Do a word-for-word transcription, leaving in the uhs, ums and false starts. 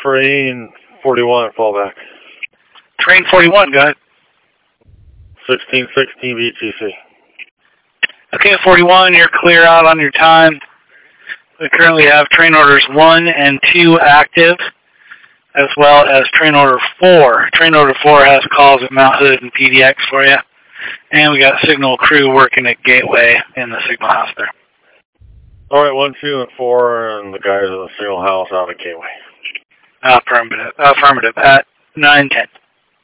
Train forty-one, fallback. Train forty-one, go ahead. sixteen sixteen B T C. Okay, forty-one, you're clear out on your time. We currently have train orders one and two active, as well as train order four. Train order four has calls at Mount Hood and P D X for you. And we got signal crew working at Gateway in the signal house there. All right, one, two, and four, and the guys in the signal house out at Gateway. Affirmative. Affirmative. At nine ten.